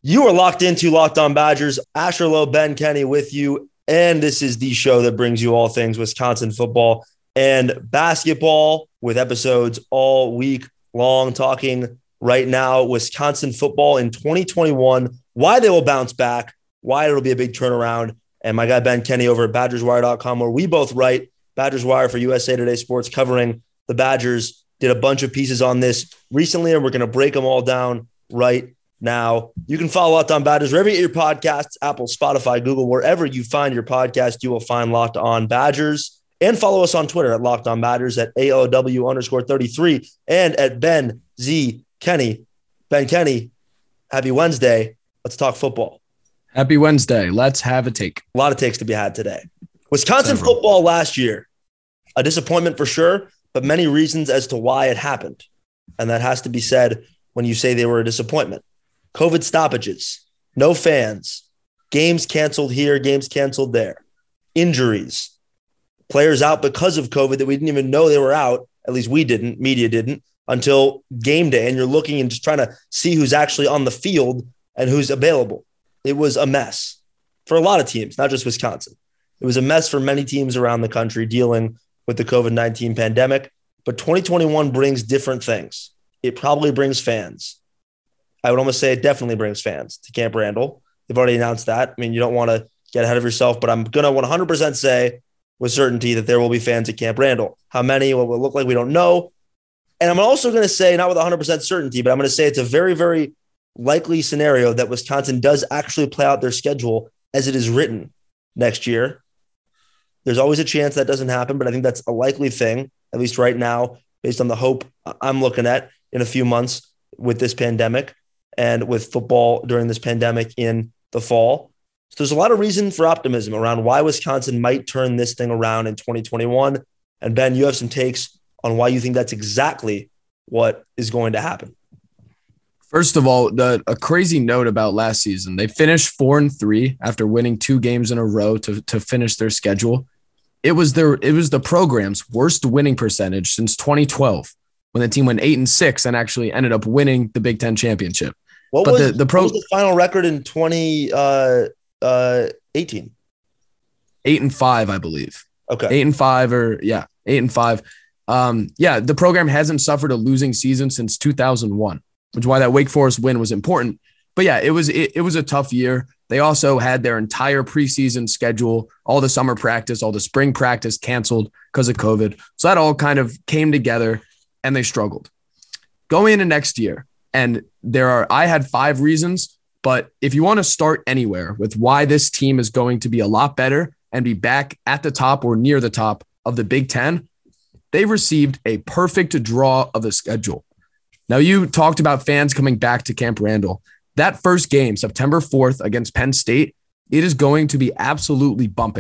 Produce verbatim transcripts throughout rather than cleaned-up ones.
You are locked into Locked On Badgers. Asher Lowe, Ben Kenny with you. And this is the show that brings you all things Wisconsin football and basketball, with episodes all week long talking right now Wisconsin football in twenty twenty-one, why they will bounce back, why it'll be a big turnaround. And my guy Ben Kenny over at Badgers Wire dot com, where we both write. Badgers Wire for U S A Today Sports, covering the Badgers, did a bunch of pieces on this recently, and we're going to break them all down right now. You can follow Locked On Badgers wherever you get your podcasts, Apple, Spotify, Google, wherever you find your podcast, you will find Locked On Badgers. And follow us on Twitter at Locked On Badgers, at A O W underscore thirty-three, and at Ben Z Kenny. Ben Kenny, happy Wednesday. Let's talk football. Happy Wednesday. Let's have a take. A lot of takes to be had today. Wisconsin Several. football last year, a disappointment for sure, but many reasons as to why it happened. And that has to be said when you say they were a disappointment. COVID stoppages, no fans, games canceled here, games canceled there, injuries, players out because of COVID that we didn't even know they were out. At least we didn't, media didn't, until game day. And you're looking and just trying to see who's actually on the field and who's available. It was a mess for a lot of teams, not just Wisconsin. It was a mess for many teams around the country dealing with the COVID nineteen pandemic. But twenty twenty-one brings different things. It probably brings fans. I would almost say it definitely brings fans to Camp Randall. They've already announced that. I mean, you don't want to get ahead of yourself, but I'm going to one hundred percent say with certainty that there will be fans at Camp Randall. How many, what will it look like, we don't know. And I'm also going to say, not with one hundred percent certainty, but I'm going to say it's a very, very likely scenario that Wisconsin does actually play out their schedule as it is written next year. There's always a chance that doesn't happen, but I think that's a likely thing, at least right now, based on the hope I'm looking at in a few months with this pandemic and with football during this pandemic in the fall. So there's a lot of reason for optimism around why Wisconsin might turn this thing around in twenty twenty-one. And Ben, you have some takes on why you think that's exactly what is going to happen. First of all, the a crazy note about last season. They finished four and three after winning two games in a row to, to finish their schedule. It was their it was the program's worst winning percentage since twenty twelve, when the team went eight and six and actually ended up winning the Big Ten championship. What, but was, the, the pro- what was the final record in twenty eighteen? Eight and five, I believe. Okay. Eight and five or yeah, eight and five. Um, yeah, the program hasn't suffered a losing season since two thousand one, which is why that Wake Forest win was important. But yeah, it was it, it was a tough year. They also had their entire preseason schedule, all the summer practice, all the spring practice canceled because of COVID. So that all kind of came together and they struggled. Going into next year, and there are, I had five reasons, but if you want to start anywhere with why this team is going to be a lot better and be back at the top or near the top of the Big Ten, they received a perfect draw of a schedule. Now, you talked about fans coming back to Camp Randall. That first game, September fourth against Penn State, it is going to be absolutely bumping.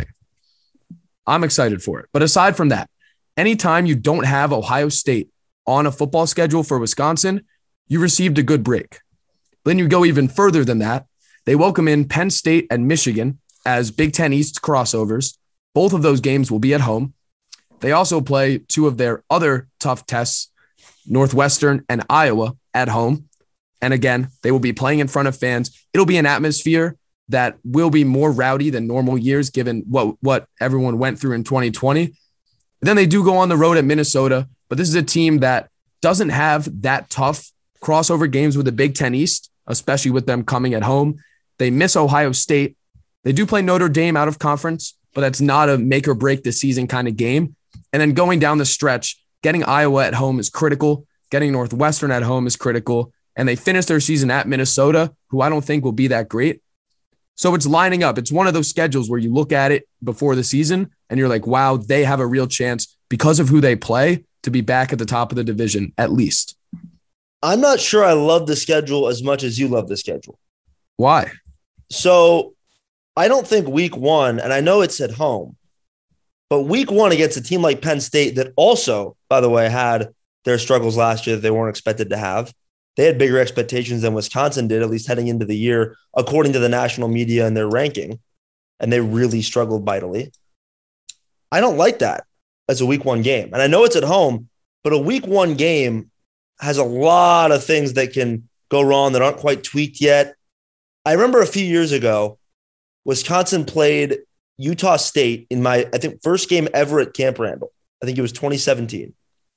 I'm excited for it. But aside from that, anytime you don't have Ohio State on a football schedule for Wisconsin, you received a good break. Then you go even further than that. They welcome in Penn State and Michigan as Big Ten East crossovers. Both of those games will be at home. They also play two of their other tough tests, Northwestern and Iowa, at home. And again, they will be playing in front of fans. It'll be an atmosphere that will be more rowdy than normal years, given what, what everyone went through in twenty twenty. Then they do go on the road at Minnesota, but this is a team that doesn't have that tough crossover games with the Big Ten East, especially with them coming at home. They miss Ohio State. They do play Notre Dame out of conference, but that's not a make or break the season kind of game. And then going down the stretch, getting Iowa at home is critical. Getting Northwestern at home is critical. And they finish their season at Minnesota, who I don't think will be that great. So it's lining up. It's one of those schedules where you look at it before the season and you're like, wow, they have a real chance because of who they play to be back at the top of the division, at least. I'm not sure I love the schedule as much as you love the schedule. Why? So I don't think week one, and I know it's at home, but week one against a team like Penn State that also, by the way, had their struggles last year that they weren't expected to have. They had bigger expectations than Wisconsin did, at least heading into the year, according to the national media and their ranking, and they really struggled mightily. I don't like that as a week one game. And I know it's at home, but a week one game has a lot of things that can go wrong that aren't quite tweaked yet. I remember a few years ago, Wisconsin played Utah State in my, I think, first game ever at Camp Randall. I think it was twenty seventeen.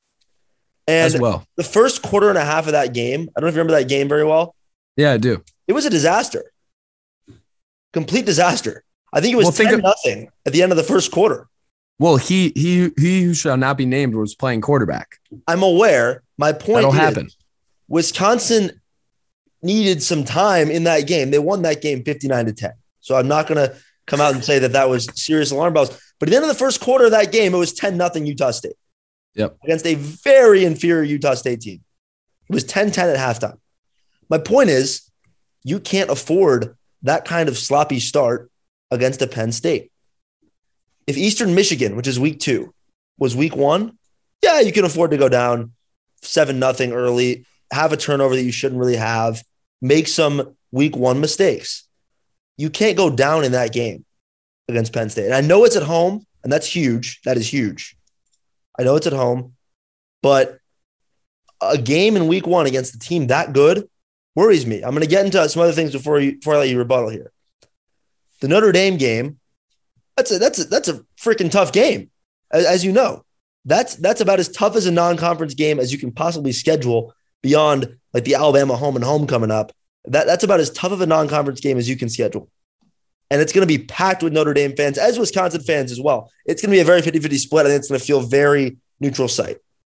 And As well. the first quarter and a half of that game, I don't know if you remember that game very well. Yeah, I do. It was a disaster. Complete disaster. I think it was Well, think ten of- nothing at the end of the first quarter. Well, he he he who shall not be named was playing quarterback. I'm aware. My point That'll is happen. Wisconsin needed some time in that game. They won that game fifty-nine to ten. So I'm not going to come out and say that that was serious alarm bells. But at the end of the first quarter of that game, it was ten nothing Utah State. Yep. Against a very inferior Utah State team. It was ten ten at halftime. My point is, you can't afford that kind of sloppy start against a Penn State. If Eastern Michigan, which is week two, was week one, yeah, you can afford to go down seven nothing early, have a turnover that you shouldn't really have, make some week one mistakes. You can't go down in that game against Penn State. And I know it's at home, and that's huge. That is huge. I know it's at home, but a game in week one against a team that good worries me. I'm going to get into some other things before you, before I let you rebuttal here. The Notre Dame game, that's a, that's a, that's a freaking tough game, as, as you know. That's that's about as tough as a non-conference game as you can possibly schedule beyond like the Alabama home and home coming up. That, that's about as tough of a non-conference game as you can schedule. And it's going to be packed with Notre Dame fans, as Wisconsin fans as well. It's going to be a very fifty-fifty split. I think it's going to feel very neutral site.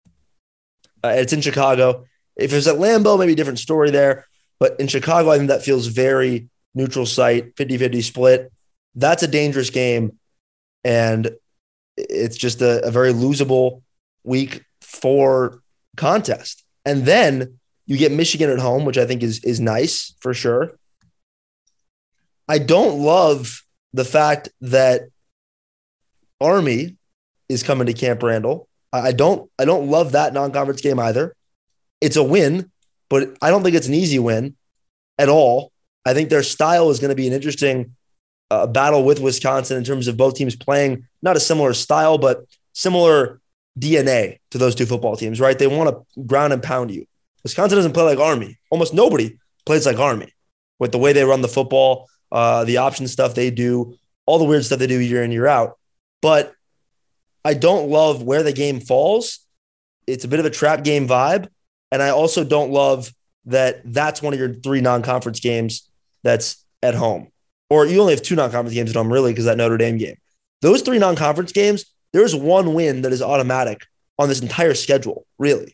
Uh, it's in Chicago. If it was at Lambeau, maybe a different story there. But in Chicago, I think that feels very neutral site, fifty-fifty split. That's a dangerous game. And it's just a, a very losable week four contest. And then you get Michigan at home, which I think is, is nice for sure. I don't love the fact that Army is coming to Camp Randall. I don't, I don't love that non-conference game either. It's a win, but I don't think it's an easy win at all. I think their style is going to be an interesting uh, battle with Wisconsin in terms of both teams playing not a similar style, but similar D N A to those two football teams, right? They want to ground and pound you. Wisconsin doesn't play like Army. Almost nobody plays like Army with the way they run the football, uh, the option stuff they do, all the weird stuff they do year in, year out. But I don't love where the game falls. It's a bit of a trap game vibe. And I also don't love that that's one of your three non-conference games that's at home. Or you only have two non-conference games at home, really, because that Notre Dame game. Those three non-conference games, there's one win that is automatic on this entire schedule, really.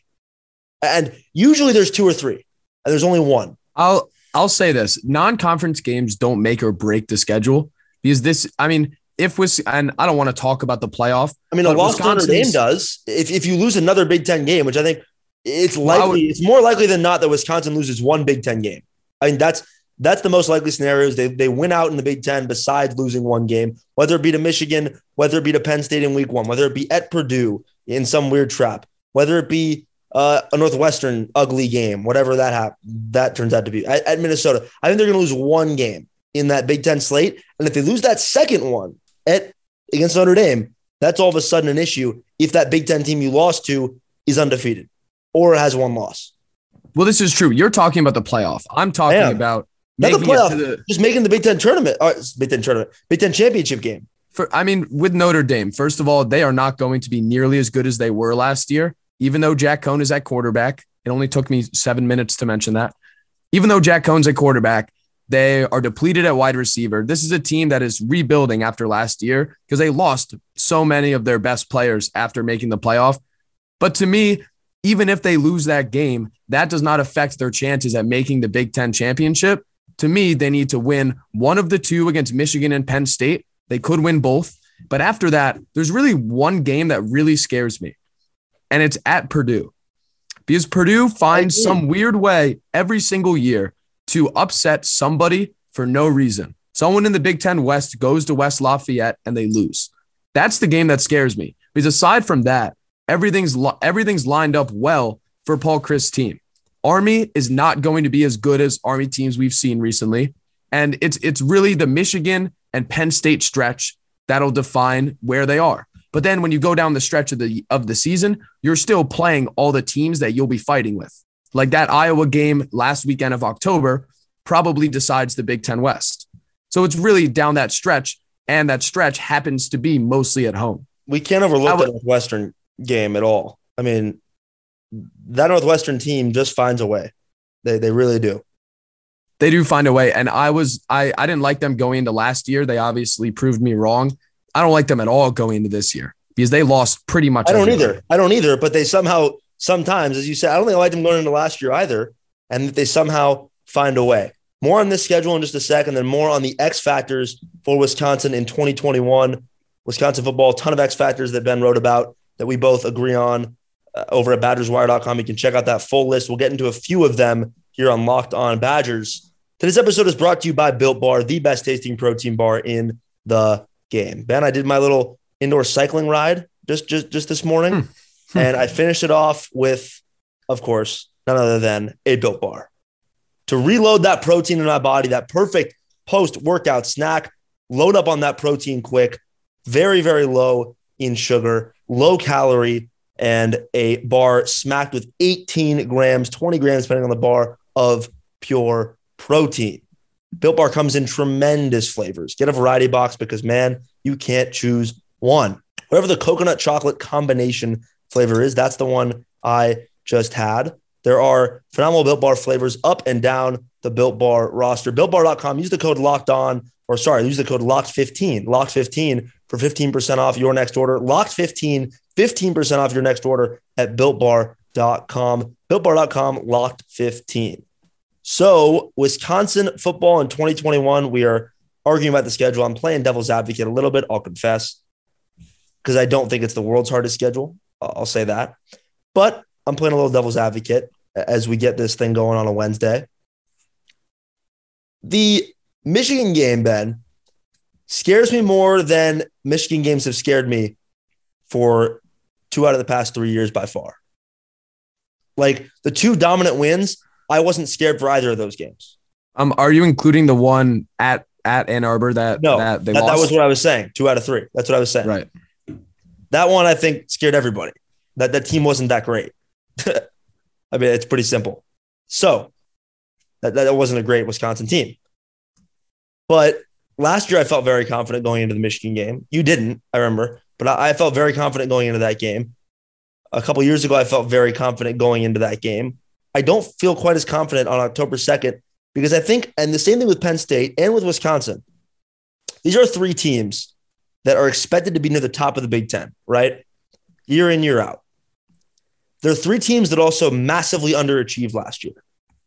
And usually there's two or three, and there's only one. I'll I'll say this. Non-conference games don't make or break the schedule because this, I mean, if Wis and I don't want to talk about the playoff. I mean, a loss to Notre Dame does. If, if you lose another Big Ten game, which I think it's likely, well, would, it's more likely than not that Wisconsin loses one Big Ten game. I mean, that's that's the most likely scenarios. They they win out in the Big Ten besides losing one game, whether it be to Michigan, whether it be to Penn State in week one, whether it be at Purdue in some weird trap, whether it be uh, a Northwestern ugly game, whatever that hap- that turns out to be. At, at Minnesota, I think they're going to lose one game in that Big Ten slate. And if they lose that second one at against Notre Dame, that's all of a sudden an issue if that Big Ten team you lost to is undefeated or has one loss. Well, this is true. You're talking about the playoff. I'm talking Damn. about Not making the playoff, it to the, just making the Big Ten tournament. Uh, Big Ten tournament, Big Ten championship game. For, I mean, with Notre Dame, first of all, they are not going to be nearly as good as they were last year, even though Jack Cohn is at quarterback. It only took me seven minutes to mention that. Even though Jack Cohn's at quarterback, they are depleted at wide receiver. This is a team that is rebuilding after last year because they lost so many of their best players after making the playoff. But to me, even if they lose that game, that does not affect their chances at making the Big Ten championship. To me, they need to win one of the two against Michigan and Penn State. They could win both. But after that, there's really one game that really scares me, and it's at Purdue. Because Purdue finds some weird way every single year to upset somebody for no reason. Someone in the Big Ten West goes to West Lafayette and they lose. That's the game that scares me. Because aside from that, everything's everything's lined up well for Paul Chryst's team. Army is not going to be as good as Army teams we've seen recently. And it's it's really the Michigan and Penn State stretch that'll define where they are. But then when you go down the stretch of the of the season, you're still playing all the teams that you'll be fighting with. Like that Iowa game last weekend of October, probably decides the Big Ten West. So it's really down that stretch, and that stretch happens to be mostly at home. We can't overlook the Northwestern game at all. I mean, that Northwestern team just finds a way. They they really do. They do find a way. And I was I I didn't like them going into last year. They obviously proved me wrong. I don't like them at all going into this year because they lost pretty much. I don't everybody. either. I don't either. But they somehow, sometimes, as you said, I don't think I liked them going into last year either. And that they somehow find a way. More on this schedule in just a second, then more on the X factors for Wisconsin in twenty twenty-one. Wisconsin football, a ton of X factors that Ben wrote about that we both agree on uh, over at Badgers Wire dot com. You can check out that full list. We'll get into a few of them here on Locked On Badgers. Today's episode is brought to you by Built Bar, the best tasting protein bar in the game. Ben, I did my little indoor cycling ride just just, just this morning, hmm. and I finished it off with, of course, none other than a Built Bar. To reload that protein in my body, that perfect post-workout snack, load up on that protein quick, very, very low in sugar, low calorie, and a bar smacked with eighteen grams, twenty grams, depending on the bar, of pure protein. Built Bar comes in tremendous flavors. Get a variety box because, man, you can't choose one. Whatever the coconut chocolate combination flavor is, that's the one I just had. There are phenomenal Built Bar flavors up and down the Built Bar roster. Built Bar dot com. Use the code Locked On, or sorry, use the code Locked fifteen. Locked fifteen for fifteen percent off your next order. Locked fifteen, fifteen percent off your next order at Built Bar dot com. Built Bar dot com, Locked fifteen. So Wisconsin football in twenty twenty-one, we are arguing about the schedule. I'm playing devil's advocate a little bit, I'll confess, because I don't think it's the world's hardest schedule. I'll say that. But I'm playing a little devil's advocate as we get this thing going on a Wednesday. The Michigan game, Ben, scares me more than Michigan games have scared me for two out of the past three years by far. Like the two dominant wins, I wasn't scared for either of those games. Um, are you including the one at, at Ann Arbor that, no, that they that, lost? That was what I was saying. Two out of three. That's what I was saying. Right. That one, I think, scared everybody. That that team wasn't that great. I mean, it's pretty simple. So that, that wasn't a great Wisconsin team. But last year, I felt very confident going into the Michigan game. You didn't, I remember. But I, I felt very confident going into that game. A couple years ago, I felt very confident going into that game. I don't feel quite as confident on October second because I think, and the same thing with Penn State and with Wisconsin, these are three teams that are expected to be near the top of the Big Ten, right? Year in, year out. There are three teams that also massively underachieved last year.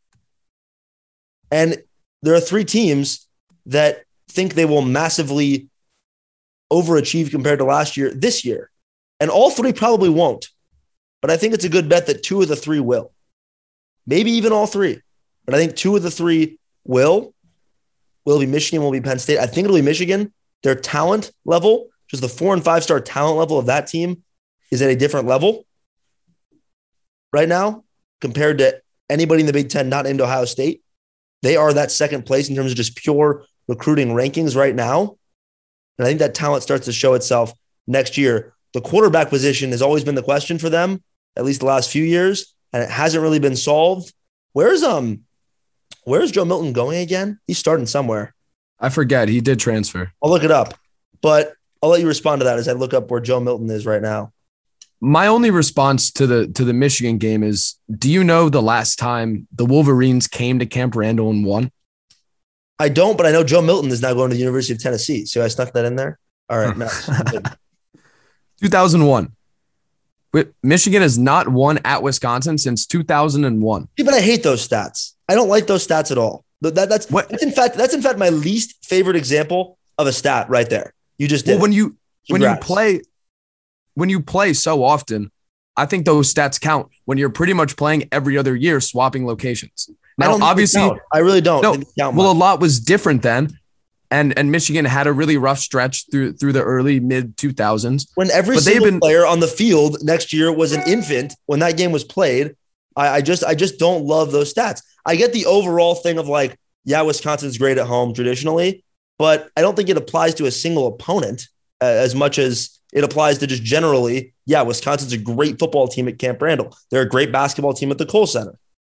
And there are three teams that think they will massively overachieve compared to last year this year. And all three probably won't. But I think it's a good bet that two of the three will. Maybe even all three. But I think two of the three will. Will be Michigan, will be Penn State. I think it'll be Michigan. Their talent level, just the four and five star talent level of that team, is at a different level right now compared to anybody in the Big Ten not named Ohio State. They are that second place in terms of just pure recruiting rankings right now. And I think that talent starts to show itself next year. The quarterback position has always been the question for them, at least the last few years, and it hasn't really been solved. Where's um, where's Joe Milton going again? He's starting somewhere. I forget. He did transfer. I'll look it up, but I'll let you respond to that as I look up where Joe Milton is right now. My only response to the to the Michigan game is, do you know the last time the Wolverines came to Camp Randall and won? I don't, but I know Joe Milton is now going to the University of Tennessee. So I snuck that in there. All right. Nice. two thousand one. Michigan has not won at Wisconsin since two thousand one. Yeah, but I hate those stats. I don't like those stats at all. That, that's, that's in fact that's in fact my least favorite example of a stat right there. You just did. Well, when you Congrats. when you play when you play so often, I think those stats count when you're pretty much playing every other year, swapping locations. Now, I don't obviously, I really don't. No, count well, much. A lot was different then. And and Michigan had a really rough stretch through through the early mid two thousands. When every but single been, player on the field next year was an infant when that game was played, I, I just I just don't love those stats. I get the overall thing of like, yeah, Wisconsin's great at home traditionally, but I don't think it applies to a single opponent uh, as much as it applies to just generally, yeah, Wisconsin's a great football team at Camp Randall. They're a great basketball team at the Kohl Center.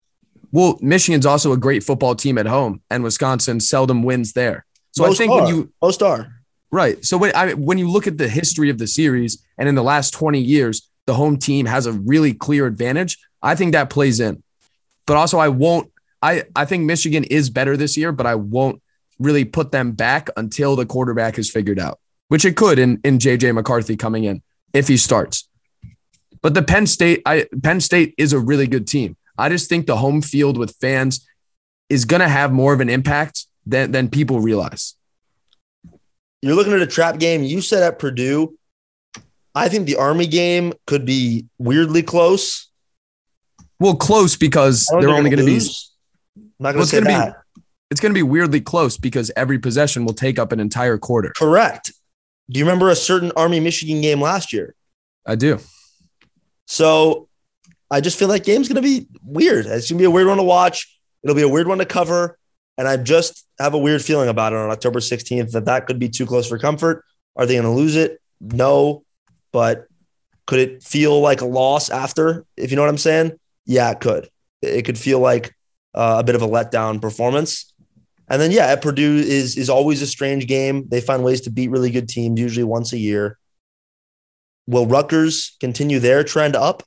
Well, Michigan's also a great football team at home, and Wisconsin seldom wins there. So Most I think are. when you Most are. right, so when I when you look at the history of the series, and in the last twenty years, the home team has a really clear advantage. I think that plays in, but also I won't. I I think Michigan is better this year, but I won't really put them back until the quarterback is figured out, which it could in in J J McCarthy coming in if he starts. But the Penn State, I Penn State is a really good team. I just think the home field with fans is going to have more of an impact than, than people realize. You're looking at a trap game. You said at Purdue, I think the Army game could be weirdly close. Well, close because they're, they're only going to be. I'm not going to say that. Be, it's going to be weirdly close because every possession will take up an entire quarter. Correct. Do you remember a certain Army-Michigan game last year? I do. So I just feel like game's going to be weird. It's going to be a weird one to watch. It'll be a weird one to cover. And I just have a weird feeling about it on October sixteenth that that could be too close for comfort. Are they going to lose it? No. But could it feel like a loss after, if you know what I'm saying? Yeah, it could. It could feel like uh, a bit of a letdown performance. And then, yeah, at Purdue is, is always a strange game. They find ways to beat really good teams, usually once a year. Will Rutgers continue their trend up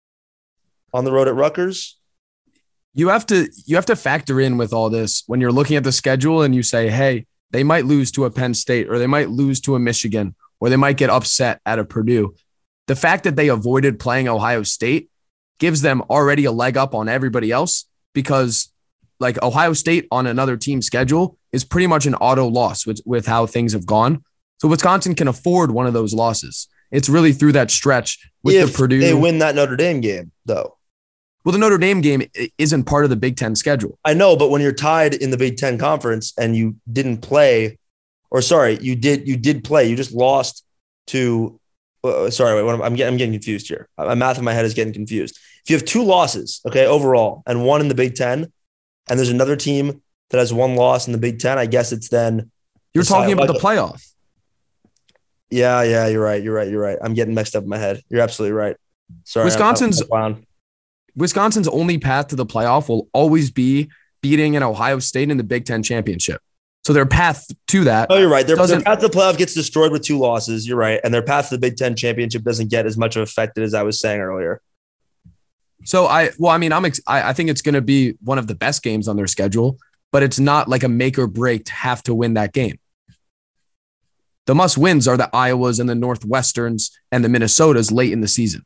on the road at Rutgers? You have to you have to factor in with all this when you're looking at the schedule and you say, hey, they might lose to a Penn State or they might lose to a Michigan or they might get upset at a Purdue. The fact that they avoided playing Ohio State gives them already a leg up on everybody else because like Ohio State on another team's schedule is pretty much an auto loss with, with how things have gone. So Wisconsin can afford one of those losses. It's really through that stretch with if the Purdue. They win that Notre Dame game, though. Well, the Notre Dame game isn't part of the Big Ten schedule. I know, but when you're tied in the Big Ten conference and you didn't play, or sorry, you did you did play, you just lost to. Uh, sorry, wait, I'm getting I'm getting confused here. My math in my head is getting confused. If you have two losses, okay, overall, and one in the Big Ten, and there's another team that has one loss in the Big Ten, I guess it's then. You're talking about the playoff. Yeah, yeah, you're right. You're right. You're right. I'm getting mixed up in my head. You're absolutely right. Sorry. Wisconsin's Wisconsin's only path to the playoff will always be beating an Ohio State in the Big Ten championship. So their path to that. Oh, you're right. Their, their path to the playoff gets destroyed with two losses. You're right. And their path to the Big Ten championship doesn't get as much of affected as I was saying earlier. So I, well, I mean, I'm, ex- I, I think it's going to be one of the best games on their schedule, but it's not like a make or break to have to win that game. The must wins are the Iowas and the Northwesterns and the Minnesotas late in the season.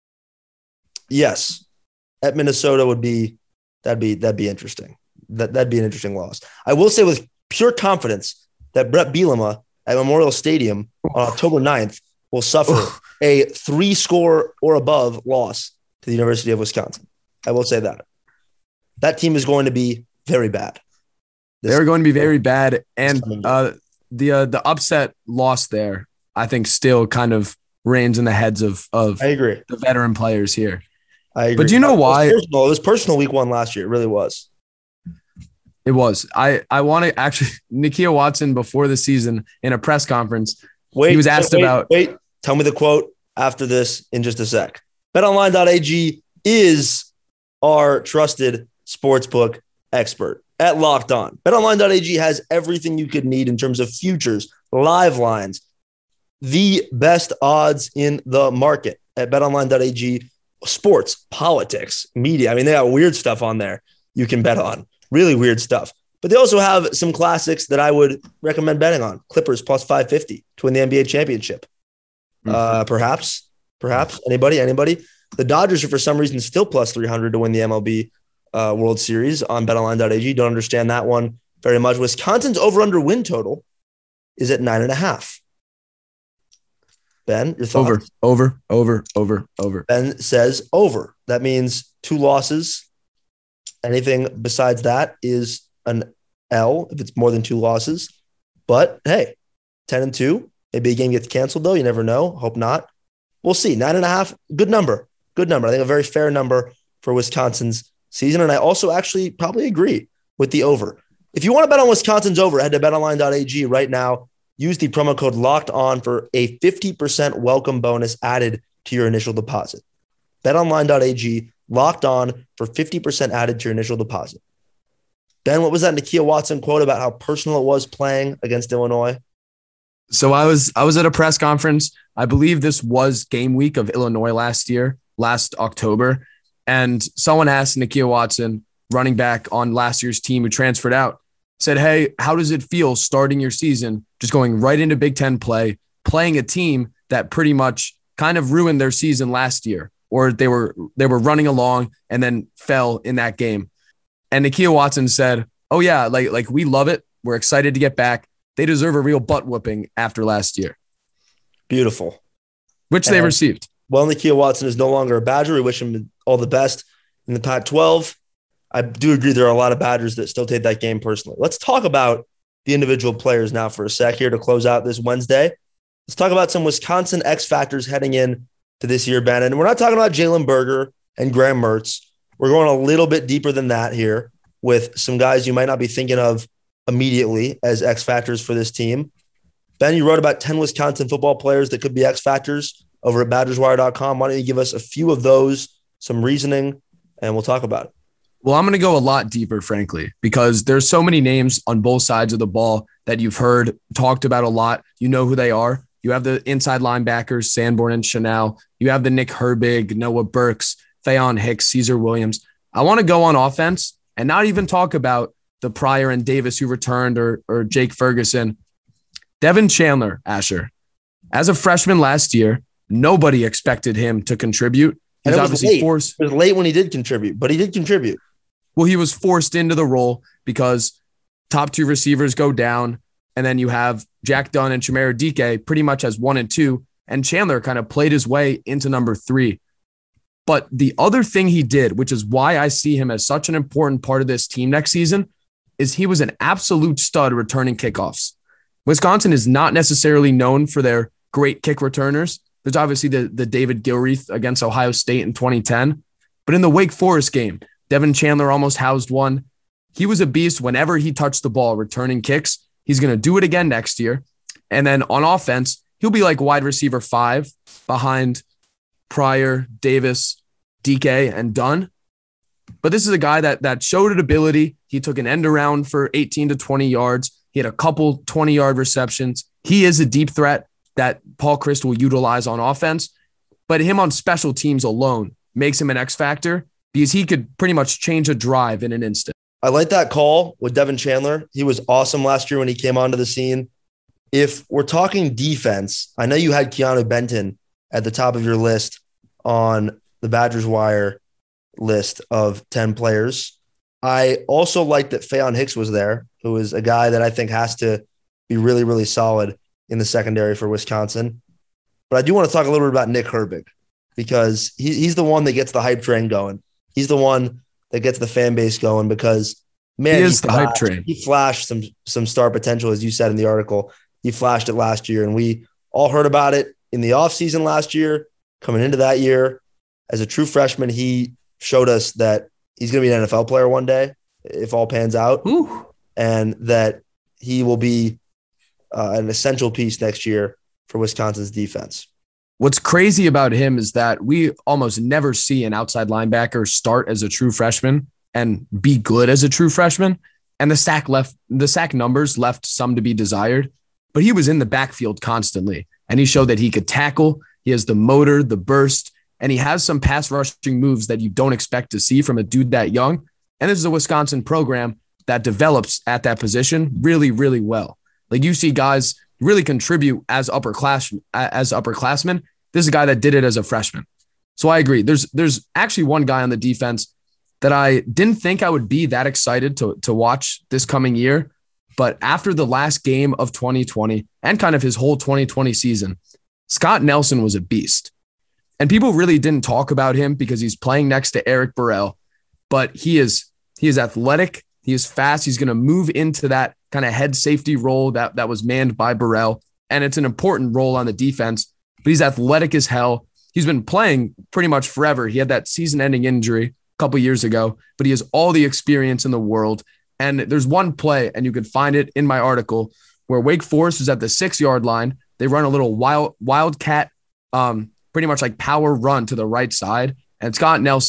Yes. At Minnesota would be, that'd be, that'd be interesting. That, that'd be an interesting loss. I will say with pure confidence that Brett Bielema at Memorial Stadium on October ninth will suffer a three score or above loss to the University of Wisconsin. I will say that. That team is going to be very bad. They're going to be very bad. And uh, the uh, the upset loss there, I think, still kind of reigns in the heads of, of I agree. the veteran players here. I agree. But do you know why? It was personal, it was personal week one last year. It really was. It was. I, I want to actually, Nakia Watson before the season in a press conference, wait, he was asked wait, about. Wait, tell me the quote after this in just a sec. bet online dot a g is our trusted sportsbook expert at Locked On. bet online dot a g has everything you could need in terms of futures, live lines, the best odds in the market at bet online dot a g. Sports, politics, media. I mean, they got weird stuff on there you can bet on. Really weird stuff. But they also have some classics that I would recommend betting on. Clippers plus five fifty to win the N B A championship. Mm-hmm. Uh, perhaps, perhaps. Anybody, anybody? The Dodgers are for some reason still plus three hundred to win the M L B uh, World Series on bet online dot a g. Don't understand that one very much. Wisconsin's over-under win total is at nine and a half. Ben, your thoughts? Over, over, over, over, over. Ben says over. That means two losses. Anything besides that is an L if it's more than two losses. But hey, ten and two. Maybe a game gets canceled, though. You never know. Hope not. We'll see. Nine and a half. Good number. Good number. I think a very fair number for Wisconsin's season. And I also actually probably agree with the over. If you want to bet on Wisconsin's over, head to bet online dot a g right now. Use the promo code Locked On for a fifty percent welcome bonus added to your initial deposit. bet online dot a g, Locked On for fifty percent added to your initial deposit. Ben, what was that Nakia Watson quote about how personal it was playing against Illinois? So I was I was at a press conference. I believe this was game week of Illinois last year, last October. And someone asked Nakia Watson, running back on last year's team who transferred out, said, hey, how does it feel starting your season, just going right into Big Ten play, playing a team that pretty much kind of ruined their season last year, or they were they were running along and then fell in that game. And Nakia Watson said, oh, yeah, like, like we love it. We're excited to get back. They deserve a real butt whooping after last year. Beautiful. Which and, they received. Well, Nakia Watson is no longer a Badger. We wish him all the best in the Pac twelve. I do agree there are a lot of Badgers that still take that game personally. Let's talk about the individual players now for a sec here to close out this Wednesday. Let's talk about some Wisconsin X factors heading in to this year, Ben. And we're not talking about Jalen Berger and Graham Mertz. We're going a little bit deeper than that here with some guys you might not be thinking of immediately as X factors for this team. Ben, you wrote about ten Wisconsin football players that could be X factors over at Badgers Wire dot com. Why don't you give us a few of those, some reasoning, and we'll talk about it. Well, I'm going to go a lot deeper, frankly, because there's so many names on both sides of the ball that you've heard talked about a lot. You know who they are. You have the inside linebackers, Sanborn and Chanel. You have the Nick Herbig, Noah Burks, Faion Hicks, Caesar Williams. I want to go on offense and not even talk about the Pryor and Davis who returned or, or Jake Ferguson. Devin Chandler, Asher. As a freshman last year, nobody expected him to contribute. He was, was obviously late. forced. It was late when he did contribute, but he did contribute. Well, he was forced into the role because top two receivers go down, and then you have Jack Dunn and Chimere Dike pretty much as one and two, and Chandler kind of played his way into number three. But the other thing he did, which is why I see him as such an important part of this team next season, is he was an absolute stud returning kickoffs. Wisconsin is not necessarily known for their great kick returners. There's obviously the, the David Gilreath against Ohio State in twenty ten, but in the Wake Forest game, Devin Chandler almost housed one. He was a beast whenever he touched the ball returning kicks. He's going to do it again next year. And then on offense, he'll be like wide receiver five behind Pryor, Davis, D K, and Dunn. But this is a guy that that showed an ability. He took an end around for eighteen to twenty yards. He had a couple twenty-yard receptions. He is a deep threat that Paul Chryst will utilize on offense. But him on special teams alone makes him an X factor because he could pretty much change a drive in an instant. I like that call with Devin Chandler. He was awesome last year when he came onto the scene. If we're talking defense, I know you had Keanu Benton at the top of your list on the Badgers Wire list of ten players. I also like that Faion Hicks was there, who is a guy that I think has to be really, really solid in the secondary for Wisconsin. But I do want to talk a little bit about Nick Herbig because he, he's the one that gets the hype train going. He's the one that gets the fan base going because, man, he is he the flashed, hype train. He flashed some some star potential, as you said in the article. He flashed it last year, and we all heard about it in the offseason last year. Coming into that year, as a true freshman, he showed us that he's going to be an N F L player one day if all pans out, Ooh. and that he will be uh, an essential piece next year for Wisconsin's defense. What's crazy about him is that we almost never see an outside linebacker start as a true freshman and be good as a true freshman. And the sack left, the sack numbers left some to be desired, but he was in the backfield constantly. And he showed that he could tackle. He has the motor, the burst, and he has some pass rushing moves that you don't expect to see from a dude that young. And this is a Wisconsin program that develops at that position really, really well. Like you see guys really contribute as upperclass as upperclassmen. This is a guy that did it as a freshman. So I agree. There's there's actually one guy on the defense that I didn't think I would be that excited to, to watch this coming year. But after the last game of twenty twenty and kind of his whole twenty twenty season, Scott Nelson was a beast. And people really didn't talk about him because he's playing next to Eric Burrell. But he is he is athletic. He is fast. He's going to move into that kind of head safety role that, that was manned by Burrell. And it's an important role on the defense. But he's athletic as hell. He's been playing pretty much forever. He had that season-ending injury a couple years ago, but he has all the experience in the world. And there's one play, and you can find it in my article, where Wake Forest is at the six-yard line. They run a little wild wildcat, um, pretty much like power run to the right side. And Scott Nelson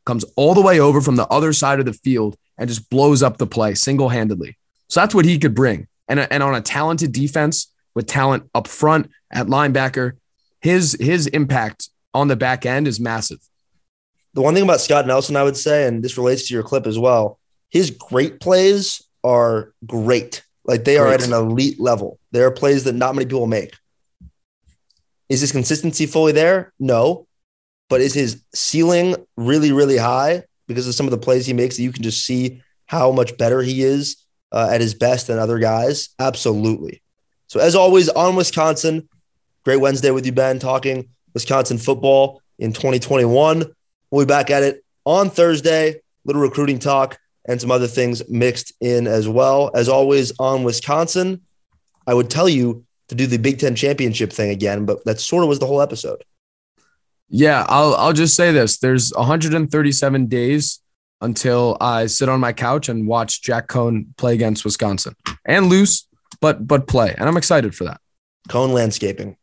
comes all the way over from the other side of the field and just blows up the play single-handedly. So that's what he could bring. And, and on a talented defense with talent up front at linebacker, his his impact on the back end is massive. The one thing about Scott Nelson, I would say, and this relates to your clip as well, his great plays are great. Like they are great. At an elite level. There are plays that not many people make. Is his consistency fully there? No. But is his ceiling really, really high because of some of the plays he makes that you can just see how much better he is uh, at his best than other guys? Absolutely. So as always, on Wisconsin, great Wednesday with you, Ben, talking Wisconsin football in twenty twenty-one. We'll be back at it on Thursday, little recruiting talk and some other things mixed in as well. As always, on Wisconsin, I would tell you to do the Big Ten championship thing again, but that sort of was the whole episode. Yeah, I'll I'll just say this. There's one hundred thirty-seven days until I sit on my couch and watch Jack Cohn play against Wisconsin and lose, but but play. And I'm excited for that. Cohn Landscaping.